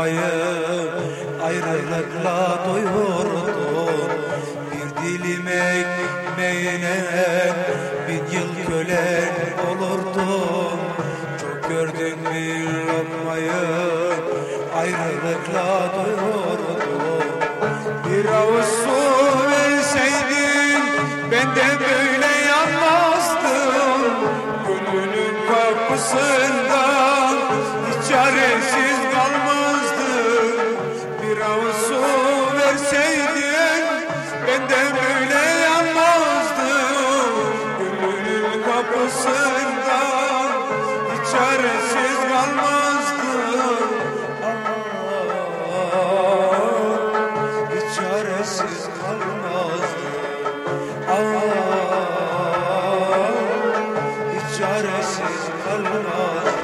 lokmayı ayrılıkla doyurdun. Bir dilim ekmeğine 1000 yıl kölen olurdun. Çok gördün bir lokmayı ayrılıkla doyurdun. Bir avuç su verseydin ben de böyle yanmazdım. Gönlünün kapısından hiç çaresiz kalmazdım. Bir avuç su verseydin ben de böyle yanmazdım. Gönlünün kapısından hiç çaresiz kalmazdım. Hiç çaresiz kalmazdım. Hiç çaresiz kalmazdım.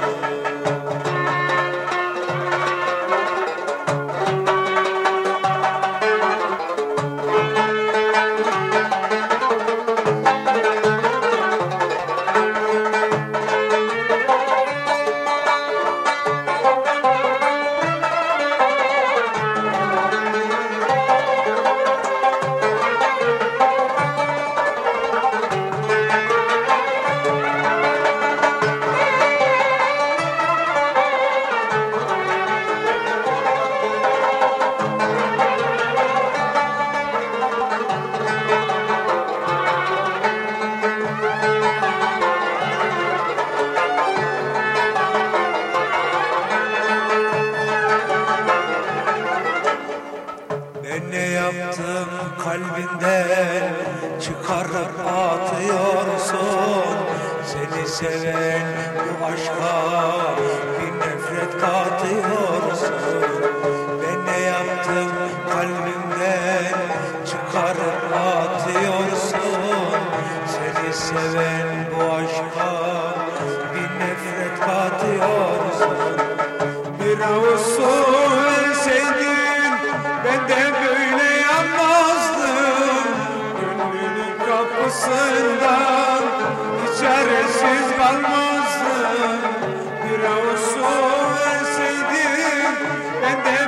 Ben ne yaptım kalbinden çıkarıp atıyorsun. Seni seven bu aşka bir nefret katıyorsun. Ben ne yaptım kalbimden çıkarıp atıyorsun. Seni seven bu aşka bir nefret katıyorsun. Bir avuç su verseydin ben de böyle yanmazdım. Gönlünün kapısından hiç çaresiz kalmazdım. Bir avuç su verseydin ben de